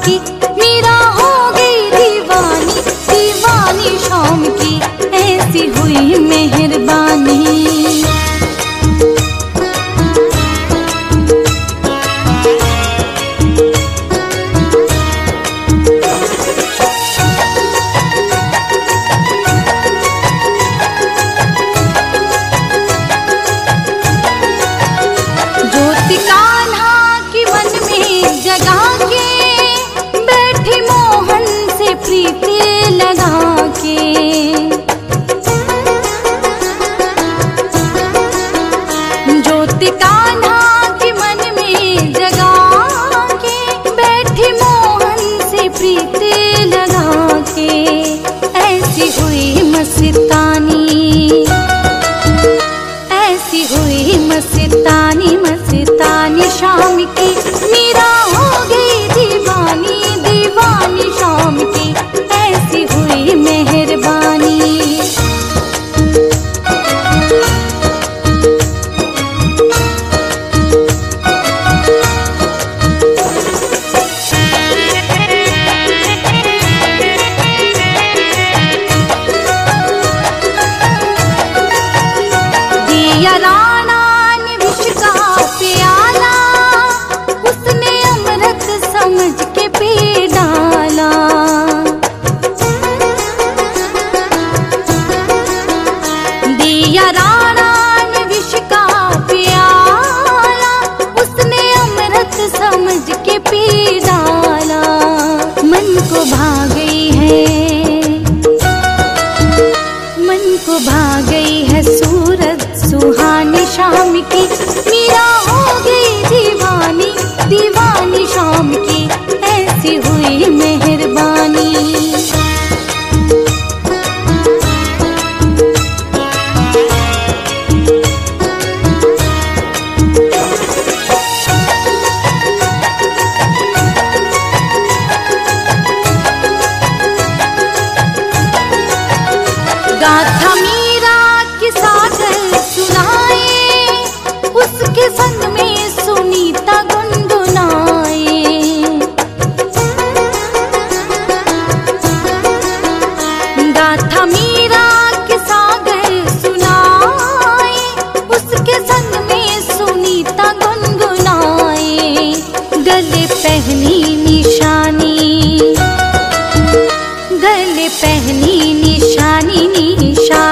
की, मीरा हो गई दीवानी, दीवानी शाम की, ऐसी हुई मेहरबानी। ज्योति कान्हा की मन में जगा के, बैठी मोहन से प्रीति लगा के। ज्योति कान्हा की मन में जगा के, बैठी मोहन से प्रीति लगा के, ऐसी हुई मस्तानी, ऐसी हुई मस्तानी, मस्तानी शाम की, मीरा हो गई दीवानी, दीवानी शाम की, ऐसी हुई मेहरबानी। दिया राणा ने विष का प्याला, उसने अमृत समझ के पी डाला। दिया राणा ने विष का प्याला, उसने अमृत समझ के पी डाला। मन को भा गई है, मन को भा गई है सूरत सुहानी शाम की, मीरा हो गई दीवानी, दीवानी शाम की, ऐसी हुई मेहरबानी। गाथा मीरा की सागर सुनाए, उसके संग में सुनीता गुनगुनाए। गाथा मीरा की सागर सुनाए, उसके संग में सुनीता गुनगुनाए। गले पहनी निशानी, गले पहनी निशानी, निशानी